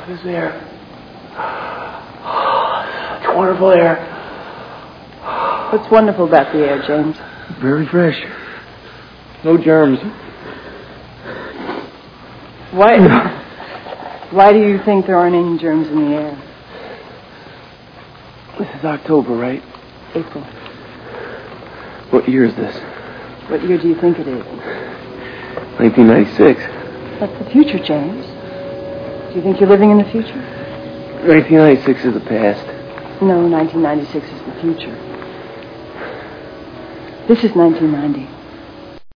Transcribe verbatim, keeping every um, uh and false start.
this air. Oh, it's wonderful air. What's wonderful about the air, James? Very fresh. No germs. Why, why do you think there aren't any germs in the air? This is October, right? April. What year is this? What year do you think it is? nineteen ninety-six. That's the future, James. Do you think you're living in the future? nineteen ninety-six is the past. No, nineteen ninety-six is the future. This is nineteen ninety.